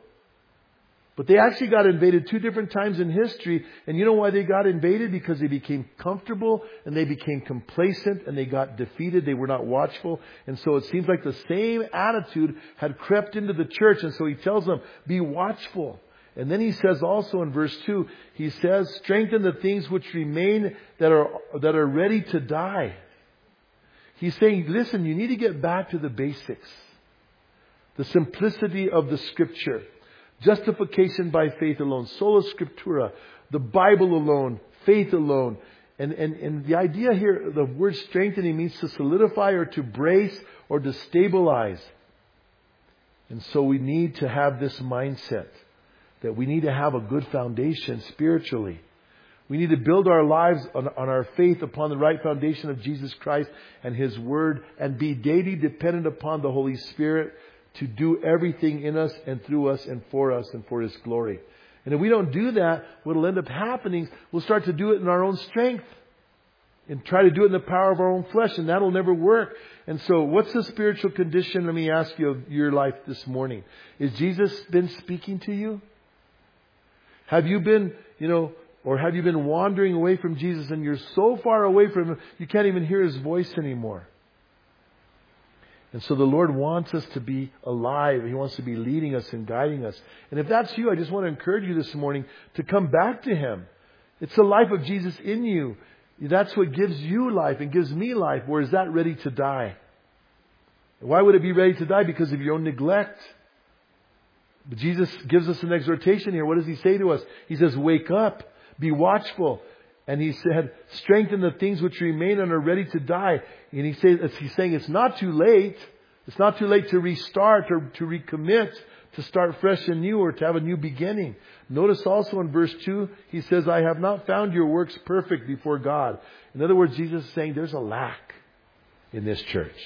But they actually got invaded two different times in history. And you know why they got invaded? Because they became comfortable and they became complacent and they got defeated. They were not watchful. And so it seems like the same attitude had crept into the church. And so He tells them, be watchful. And then He says also in verse two, He says, strengthen the things which remain that are, that are ready to die. He's saying, listen, you need to get back to the basics. The simplicity of the Scripture. Justification by faith alone. Sola Scriptura. The Bible alone. Faith alone. And, and, and the idea here, the word strengthening means to solidify or to brace or to stabilize. And so we need to have this mindset that we need to have a good foundation spiritually. We need to build our lives on, on our faith upon the right foundation of Jesus Christ and His Word, and be daily dependent upon the Holy Spirit to do everything in us and through us and for us and for His glory. And if we don't do that, what will end up happening, we'll start to do it in our own strength and try to do it in the power of our own flesh, and that'll never work. And so what's the spiritual condition, let me ask you, of your life this morning? Is Jesus been speaking to you? Have you been, you know, or have you been wandering away from Jesus and you're so far away from Him, you can't even hear His voice anymore? And so the Lord wants us to be alive. He wants to be leading us and guiding us. And if that's you, I just want to encourage you this morning to come back to Him. It's the life of Jesus in you. That's what gives you life and gives me life. Or is that ready to die? Why would it be ready to die? Because of your own neglect. But Jesus gives us an exhortation here. What does He say to us? He says, wake up, be watchful. And He said, strengthen the things which remain and are ready to die. And he says, He's saying it's not too late. It's not too late to restart or to recommit to start fresh and new or to have a new beginning. Notice also in verse two, He says, I have not found your works perfect before God. In other words, Jesus is saying there's a lack in this church.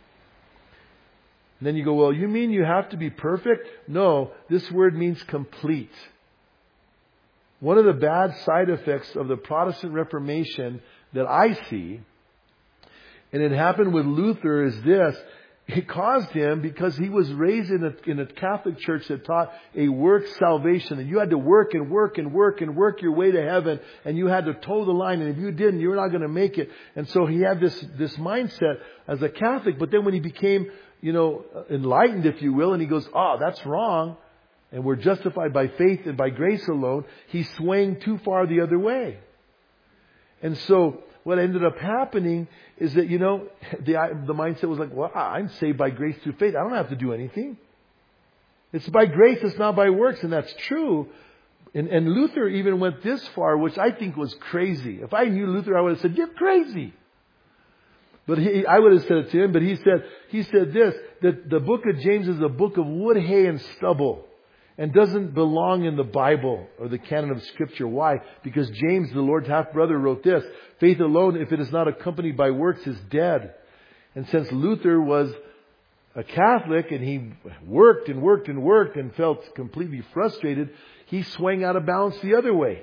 And then you go, well, you mean you have to be perfect? No, this word means complete. One of the bad side effects of the Protestant Reformation that I see, and it happened with Luther, is this. It caused him, because he was raised in a, in a Catholic church that taught a work salvation. And you had to work and work and work and work your way to heaven. And you had to toe the line. And if you didn't, you were not going to make it. And so he had this, this mindset as a Catholic. But then when he became, you know, enlightened, if you will, and he goes, oh, that's wrong. And we're justified by faith and by grace alone. He swung too far the other way. And so what ended up happening is that, you know, the, the mindset was like, well, I'm saved by grace through faith. I don't have to do anything. It's by grace, it's not by works. And that's true. And, and Luther even went this far, which I think was crazy. If I knew Luther, I would have said, you're crazy. But he, I would have said it to him. But he said, he said this, that the book of James is a book of wood, hay, and stubble. And doesn't belong in the Bible or the canon of Scripture. Why? Because James, the Lord's half-brother, wrote this. Faith alone, if it is not accompanied by works, is dead. And since Luther was a Catholic and he worked and worked and worked and felt completely frustrated, he swung out of balance the other way.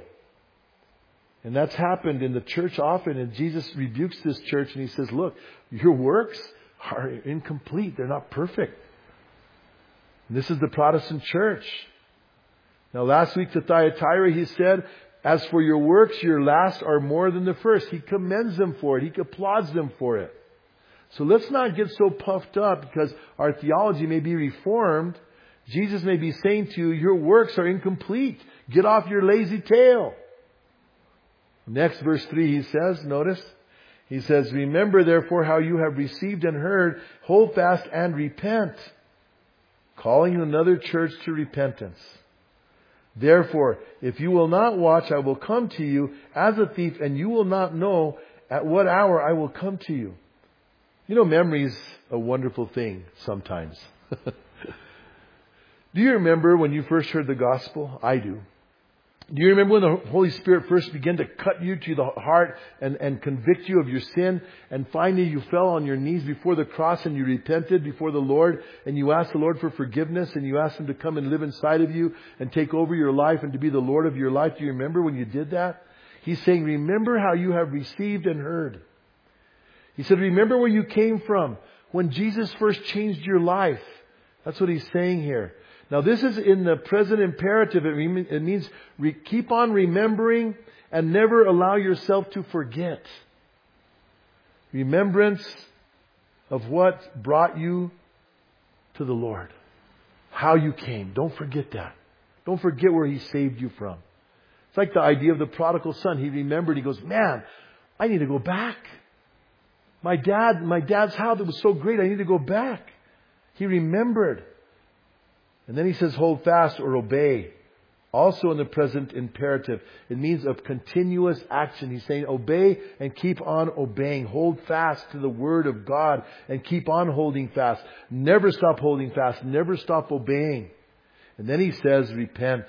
And that's happened in the church often. And Jesus rebukes this church and He says, look, your works are incomplete. They're not perfect. This is the Protestant church. Now last week to Thyatira He said, as for your works, your last are more than the first. He commends them for it. He applauds them for it. So let's not get so puffed up because our theology may be reformed. Jesus may be saying to you, your works are incomplete. Get off your lazy tail. Next, verse three, He says, notice, He says, remember therefore how you have received and heard, hold fast and repent. Calling another church to repentance. Therefore, if you will not watch, I will come to you as a thief, and you will not know at what hour I will come to you. You know, memory's a wonderful thing sometimes. Do you remember when you first heard the gospel? I do. Do you remember when the Holy Spirit first began to cut you to the heart and, and convict you of your sin? And finally you fell on your knees before the cross and you repented before the Lord. And you asked the Lord for forgiveness and you asked Him to come and live inside of you and take over your life and to be the Lord of your life. Do you remember when you did that? He's saying, remember how you have received and heard. He said, remember where you came from when Jesus first changed your life. That's what He's saying here. Now this is in the present imperative. It means re- keep on remembering and never allow yourself to forget. Remembrance of what brought you to the Lord. How you came. Don't forget that. Don't forget where He saved you from. It's like the idea of the prodigal son. He remembered. He goes, man, I need to go back. My dad, my dad's house, it was so great. I need to go back. He remembered. And then He says, hold fast or obey. Also in the present imperative. It means of continuous action. He's saying obey and keep on obeying. Hold fast to the Word of God and keep on holding fast. Never stop holding fast. Never stop obeying. And then He says, repent.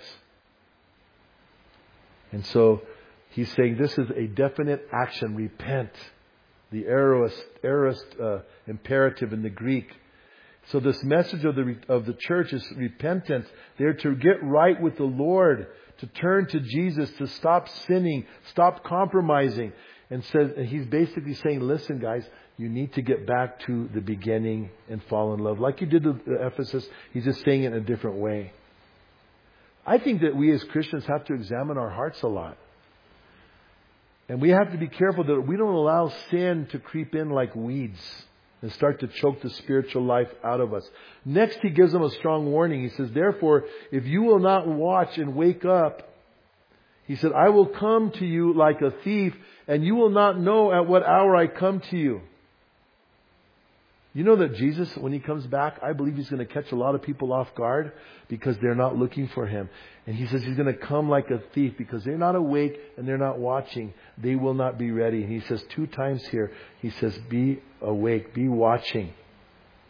And so He's saying this is a definite action. Repent. The aorist, aorist uh, imperative in the Greek. So this message of the of the church is repentance. They're to get right with the Lord, to turn to Jesus, to stop sinning, stop compromising. And says and He's basically saying, listen guys, you need to get back to the beginning and fall in love. Like He did with Ephesus, He's just saying it in a different way. I think that we as Christians have to examine our hearts a lot. And we have to be careful that we don't allow sin to creep in like weeds and start to choke the spiritual life out of us. Next, He gives them a strong warning. He says, therefore, if you will not watch and wake up, He said, I will come to you like a thief, and you will not know at what hour I come to you. You know that Jesus, when He comes back, I believe He's going to catch a lot of people off guard because they're not looking for Him. And He says He's going to come like a thief because they're not awake and they're not watching. They will not be ready. And He says two times here, He says, be awake, be watching.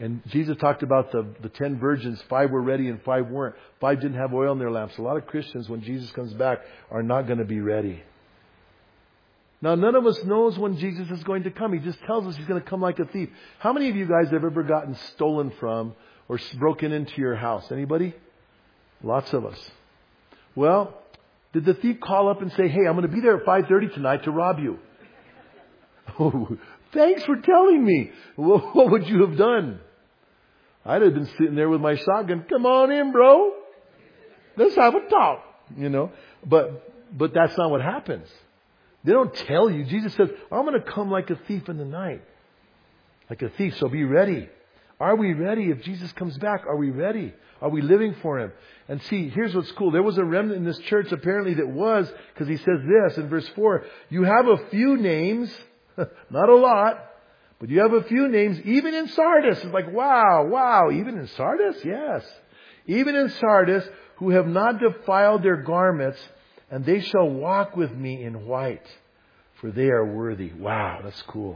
And Jesus talked about the, the ten virgins. Five were ready and five weren't. Five didn't have oil in their lamps. A lot of Christians, when Jesus comes back, are not going to be ready. Now, none of us knows when Jesus is going to come. He just tells us He's going to come like a thief. How many of you guys have ever gotten stolen from or broken into your house? Anybody? Lots of us. Well, did the thief call up and say, hey, I'm going to be there at five thirty tonight to rob you? Oh, thanks for telling me. Well, what would you have done? I'd have been sitting there with my shotgun. Come on in, bro. Let's have a talk. You know, but, but that's not what happens. They don't tell you. Jesus says, I'm going to come like a thief in the night. Like a thief, so be ready. Are we ready? If Jesus comes back, are we ready? Are we living for Him? And see, here's what's cool. There was a remnant in this church apparently that was, because He says this in verse four, you have a few names, not a lot, but you have a few names, even in Sardis. It's like, wow, wow, even in Sardis? Yes. Even in Sardis, who have not defiled their garments, and they shall walk with me in white, for they are worthy. Wow, that's cool.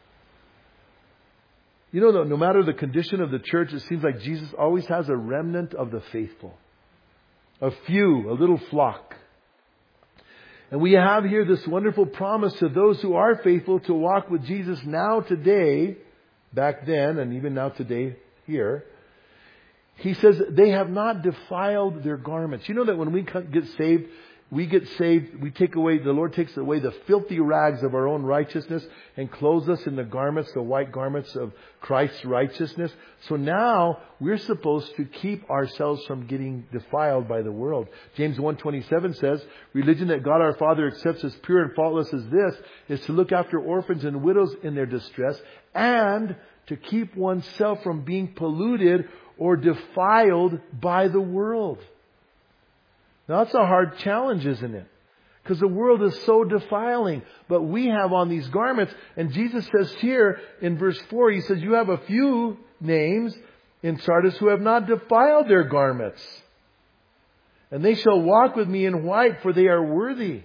You know, no, no matter the condition of the church, it seems like Jesus always has a remnant of the faithful. A few, a little flock. And we have here this wonderful promise to those who are faithful to walk with Jesus now, today, back then, and even now today, here. He says they have not defiled their garments. You know that when we get saved, we get saved, we take away, the Lord takes away the filthy rags of our own righteousness and clothes us in the garments, the white garments of Christ's righteousness. So now we're supposed to keep ourselves from getting defiled by the world. James one twenty-seven says, religion that God our Father accepts as pure and faultless as this is to look after orphans and widows in their distress and to keep oneself from being polluted or defiled by the world. Now that's a hard challenge, isn't it? Because the world is so defiling. But we have on these garments, and Jesus says here in verse four, He says, you have a few names in Sardis who have not defiled their garments. And they shall walk with me in white, for they are worthy.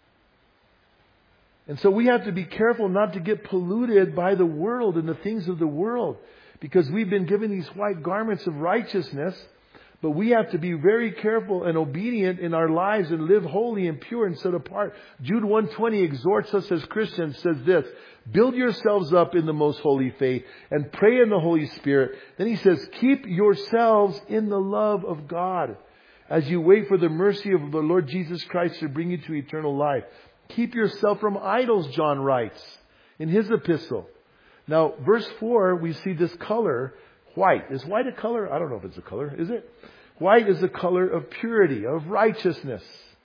And so we have to be careful not to get polluted by the world and the things of the world. Because we've been given these white garments of righteousness. But we have to be very careful and obedient in our lives and live holy and pure and set apart. Jude one twenty exhorts us as Christians, says this, build yourselves up in the most holy faith and pray in the Holy Spirit. Then he says, keep yourselves in the love of God as you wait for the mercy of the Lord Jesus Christ to bring you to eternal life. Keep yourself from idols, John writes in his epistle. Now, verse four, we see this color. White. Is white a color? I don't know if it's a color. Is it? White is the color of purity, of righteousness.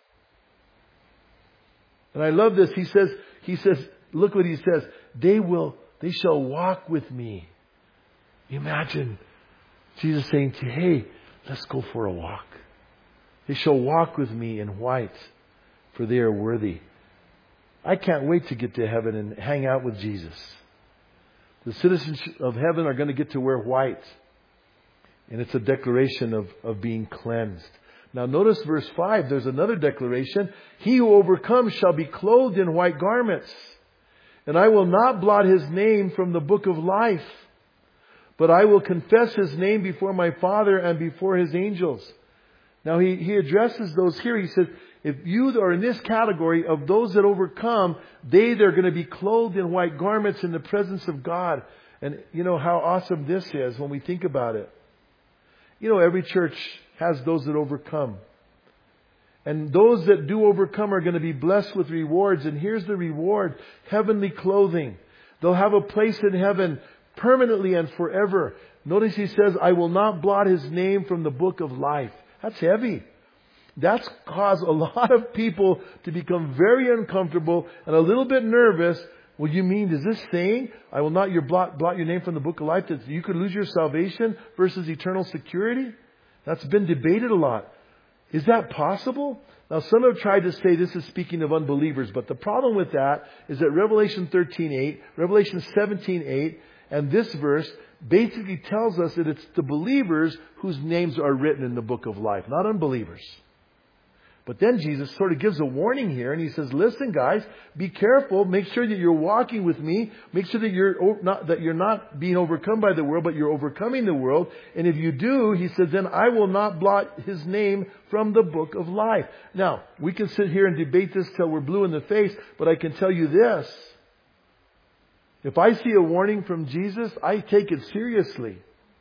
And I love this. He says, he says, look what he says. They will, they shall walk with me. Imagine Jesus saying to you, hey, let's go for a walk. They shall walk with me in white, for they are worthy. I can't wait to get to heaven and hang out with Jesus. The citizens of heaven are going to get to wear white. And it's a declaration of, of being cleansed. Now notice verse five. There's another declaration. He who overcomes shall be clothed in white garments. And I will not blot his name from the book of life. But I will confess his name before my Father and before his angels. Now he, he addresses those here. He says, if you are in this category of those that overcome, they, they're going to be clothed in white garments in the presence of God. And you know how awesome this is when we think about it. You know, every church has those that overcome. And those that do overcome are going to be blessed with rewards. And here's the reward. Heavenly clothing. They'll have a place in heaven permanently and forever. Notice he says, I will not blot his name from the book of life. That's heavy. That's caused a lot of people to become very uncomfortable and a little bit nervous. Well, you mean, is this saying, I will not your blot, blot your name from the book of life, that you could lose your salvation versus eternal security? That's been debated a lot. Is that possible? Now, some have tried to say this is speaking of unbelievers, but the problem with that is that Revelation thirteen eight, Revelation seventeen eight, and this verse basically tells us that it's the believers whose names are written in the book of life, not unbelievers. But then Jesus sort of gives a warning here, and He says, listen guys, be careful, make sure that you're walking with me, make sure that you're not, that you're not being overcome by the world, but you're overcoming the world. And if you do, He says, then I will not blot His name from the book of life. Now, we can sit here and debate this till we're blue in the face, but I can tell you this. If I see a warning from Jesus, I take it seriously.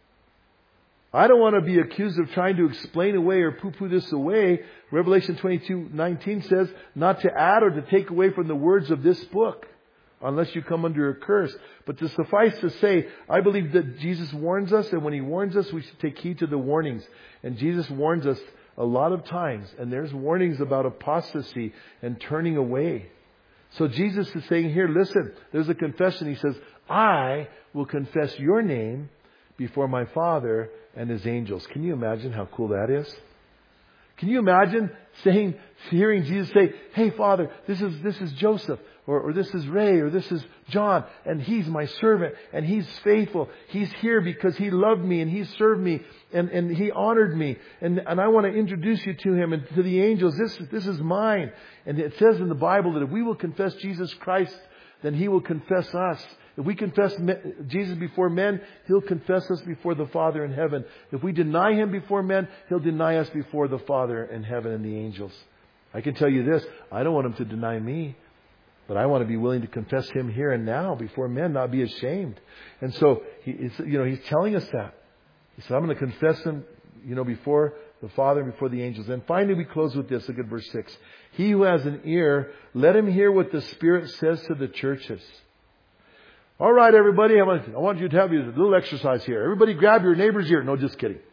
I don't want to be accused of trying to explain away or poo-poo this away. Revelation twenty-two nineteen says not to add or to take away from the words of this book unless you come under a curse. But to suffice to say, I believe that Jesus warns us, and when He warns us, we should take heed to the warnings. And Jesus warns us a lot of times, and there's warnings about apostasy and turning away. So Jesus is saying here, listen, there's a confession. He says, I will confess your name before my Father and His angels. Can you imagine how cool that is? Can you imagine saying, hearing Jesus say, hey Father, this is, this is Joseph, or, or this is Ray, or this is John, and he's my servant, and he's faithful. He's here because he loved me, and he served me, and, and he honored me, and, and I want to introduce you to him and to the angels. This, this is mine. And it says in the Bible that if we will confess Jesus Christ, then He will confess us. If we confess Jesus before men, He'll confess us before the Father in heaven. If we deny Him before men, He'll deny us before the Father in heaven and the angels. I can tell you this, I don't want Him to deny me, but I want to be willing to confess Him here and now before men, not be ashamed. And so, he, you know, He's telling us that. He said, I'm going to confess Him, you know, before the Father and before the angels. And finally we close with this. Look at verse six. He who has an ear, let him hear what the Spirit says to the churches. All right, everybody, I want, I want you to have a little exercise here. Everybody grab your neighbor's ear. No, just kidding.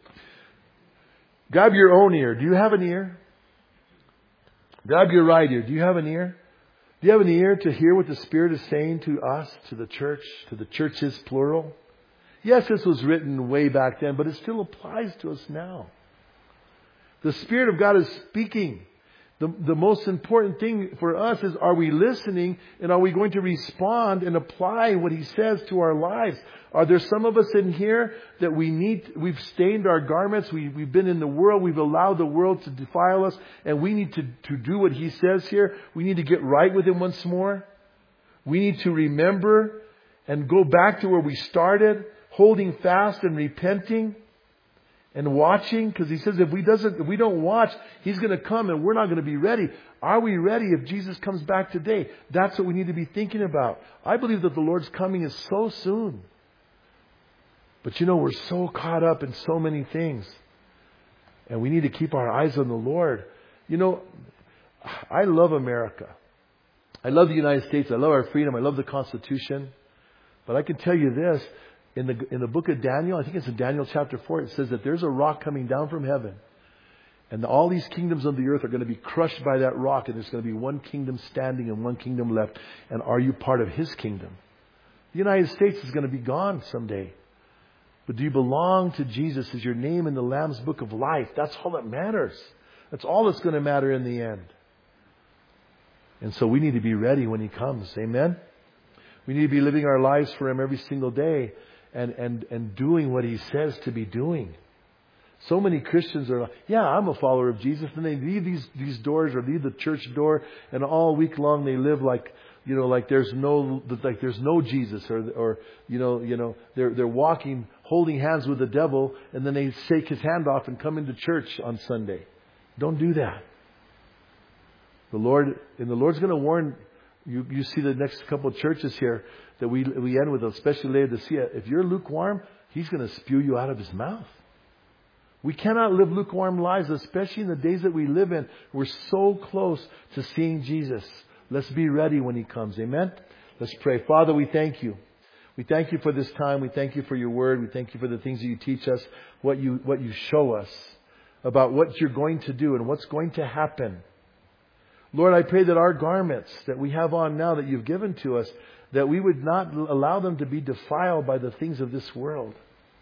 Grab your own ear. Do you have an ear? Grab your right ear. Do you have an ear? Do you have an ear to hear what the Spirit is saying to us, to the church, to the churches, plural? Yes, this was written way back then, but it still applies to us now. The Spirit of God is speaking. The, the most important thing for us is, are we listening, and are we going to respond and apply what He says to our lives? Are there some of us in here that we need, we've stained our garments, we, we've been in the world, we've allowed the world to defile us, and we need to, to do what He says here? We need to get right with Him once more. We need to remember and go back to where we started, holding fast and repenting. And watching, because He says if we doesn't, if we don't watch, He's going to come and we're not going to be ready. Are we ready if Jesus comes back today? That's what we need to be thinking about. I believe that the Lord's coming is so soon. But you know, we're so caught up in so many things. And we need to keep our eyes on the Lord. You know, I love America. I love the United States. I love our freedom. I love the Constitution. But I can tell you this. In the in the book of Daniel, I think it's in Daniel chapter four, it says that there's a rock coming down from heaven. And all these kingdoms of the earth are going to be crushed by that rock. And there's going to be one kingdom standing and one kingdom left. And are you part of His kingdom? The United States is going to be gone someday. But do you belong to Jesus? Is your name in the Lamb's book of life? That's all that matters. That's all that's going to matter in the end. And so we need to be ready when He comes. Amen? We need to be living our lives for Him every single day. And, and, and doing what He says to be doing. So many Christians are like, yeah, I'm a follower of Jesus. And they leave these, these doors or leave the church door. And all week long they live like, you know, like there's no, like there's no Jesus. Or, or, you know, you know, they're, they're walking, holding hands with the devil. And then they shake his hand off and come into church on Sunday. Don't do that. The Lord, and the Lord's going to warn you. You see the next couple of churches here that we we end with, especially Laodicea. If you're lukewarm, He's going to spew you out of His mouth. We cannot live lukewarm lives, especially in the days that we live in. We're so close to seeing Jesus. Let's be ready when He comes. Amen? Let's pray. Father, we thank You. We thank You for this time. We thank You for Your Word. We thank You for the things that You teach us, what You what You show us about what You're going to do and what's going to happen. Lord, I pray that our garments that we have on now that You've given to us, that we would not allow them to be defiled by the things of this world.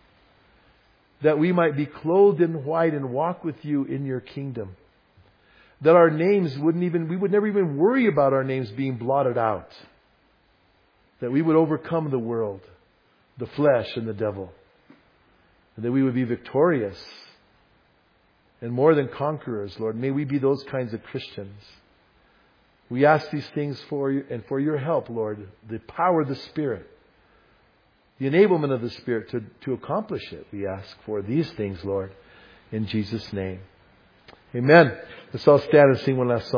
That we might be clothed in white and walk with You in Your kingdom. That our names wouldn't even, we would never even worry about our names being blotted out. That we would overcome the world, the flesh and the devil. And that we would be victorious. and more than conquerors, Lord. May we be those kinds of Christians. We ask these things for you and for your help, Lord. The power of the Spirit, the enablement of the Spirit to, to accomplish it. We ask for these things, Lord, in Jesus' name. Amen. Let's all stand and sing one last song.